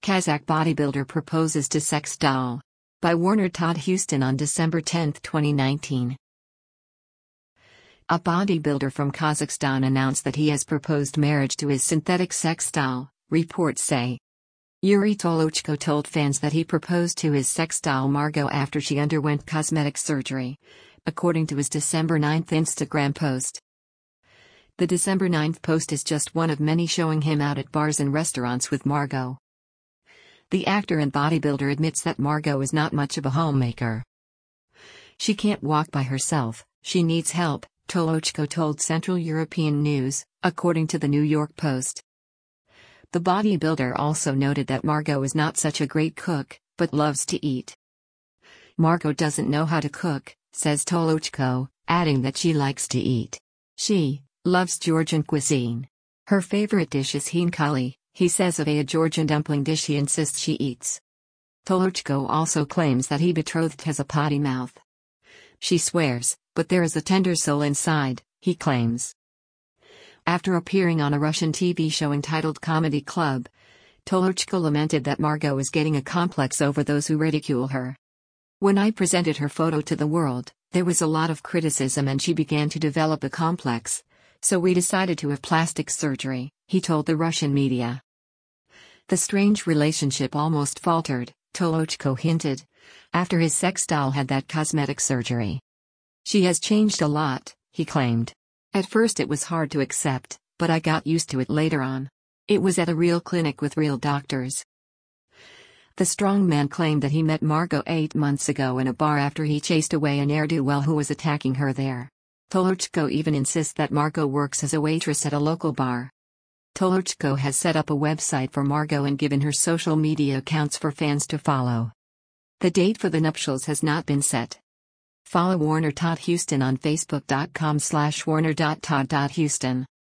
Kazakh bodybuilder proposes to sex doll. By Warner Todd Houston on December 10, 2019. A bodybuilder from Kazakhstan announced that he has proposed marriage to his synthetic sex doll, reports say. Yuri Tolochko told fans that he proposed to his sex doll Margot after she underwent cosmetic surgery, according to his December 9 Instagram post. The December 9 post is just one of many showing him out at bars and restaurants with Margot. The actor and bodybuilder admits that Margot is not much of a homemaker. She can't walk by herself, she needs help, Tolochko told Central European News, according to the New York Post. The bodybuilder also noted that Margot is not such a great cook, but loves to eat. Margot doesn't know how to cook, says Tolochko, adding that she likes to eat. She loves Georgian cuisine. Her favorite dish is heenkali, he says of a Georgian dumpling dish he insists she eats. Tolochko also claims that he betrothed has a potty mouth. She swears, but there is a tender soul inside, he claims. After appearing on a Russian TV show entitled Comedy Club, Tolochko lamented that Margot is getting a complex over those who ridicule her. When I presented her photo to the world, there was a lot of criticism and she began to develop a complex, so we decided to have plastic surgery, he told the Russian media. The strange relationship almost faltered, Tolochko hinted, after his sex doll had that cosmetic surgery. She has changed a lot, he claimed. At first it was hard to accept, but I got used to it later on. It was at a real clinic with real doctors. The strongman claimed that he met Margot 8 months ago in a bar after he chased away a ne'er-do-well who was attacking her there. Tolochko even insists that Margot works as a waitress at a local bar. Tolochko has set up a website for Margot and given her social media accounts for fans to follow. The date for the nuptials has not been set. Follow Warner Todd Houston on Facebook.com/warner.todd.houston.